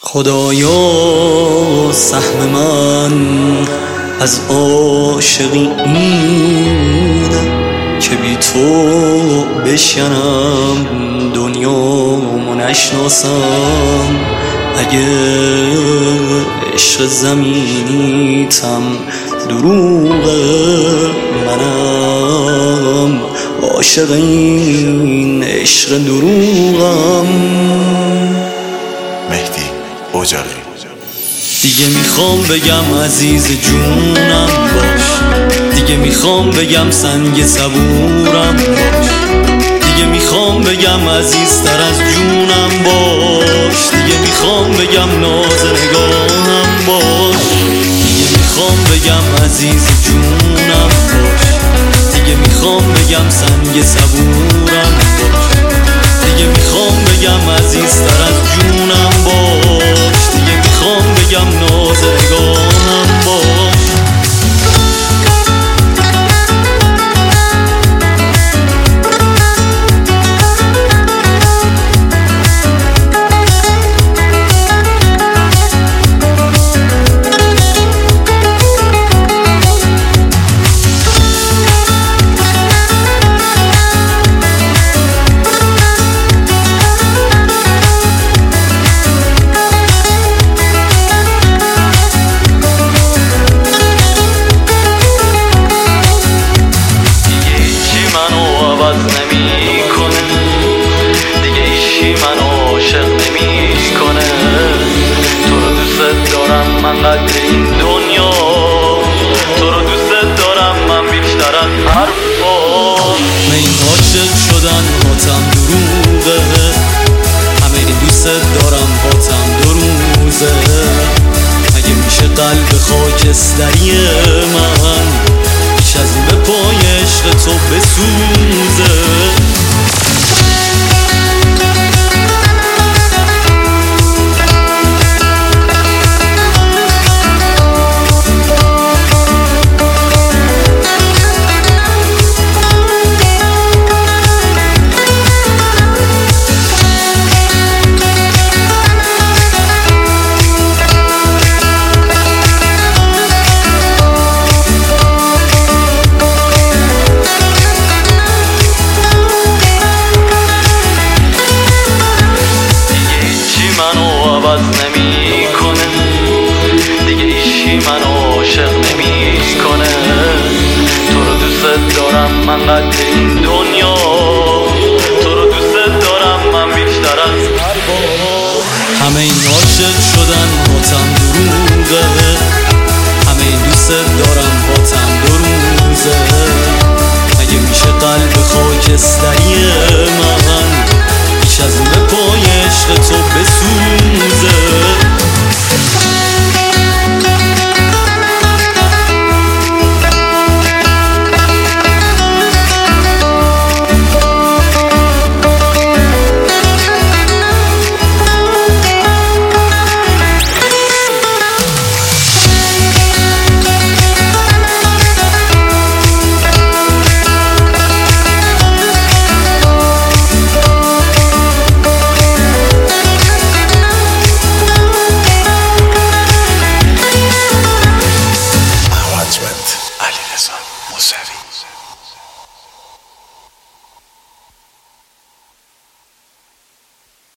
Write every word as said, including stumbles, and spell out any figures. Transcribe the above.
خدایا سهم من از عاشقی اینه که بی تو بشکنم دنیامو نشناسم. اگه عشق زمینیتم دروغه، منم عاشق این عشق دروغم. مهدی اجاقی. دیگه میخوام بگم عزیز جونم باش، دیگه میخوام بگم سنگ صبورم باش، دیگه میخوام بگم عزیزتر از جونم باش، دیگه میخوام بگم ناز نگاهم باش، دیگه میخوام بگم عزیز جونم باش، دیگه میخوام بگم سنگ صبورم باش، دیگه میخوام بگم عزیزتر از جونم باش، دیگه میخوام بگم ناز نگاهم باش. من قدر این دنیا تو رو دوست دارم، من بیشتر از حرفا. من این عاشق شدن هاتم دروغه، همه این دوست دارم هاتم دو روزه. اگه میشه قلب خاکستری من بیش از این به پای عشق تو بسوزه. عوض نمی کنه دیگه، ایشی من عاشق نمی کنه. تو رو دوست دارم من قدر این دنیا، تو رو دوست دارم من بیشتر از حرفا. همه این عاشق شدن هاتم دروغه، همه این دوست دارم هاتم دو روزه. اگه میشه قلب خاکستری من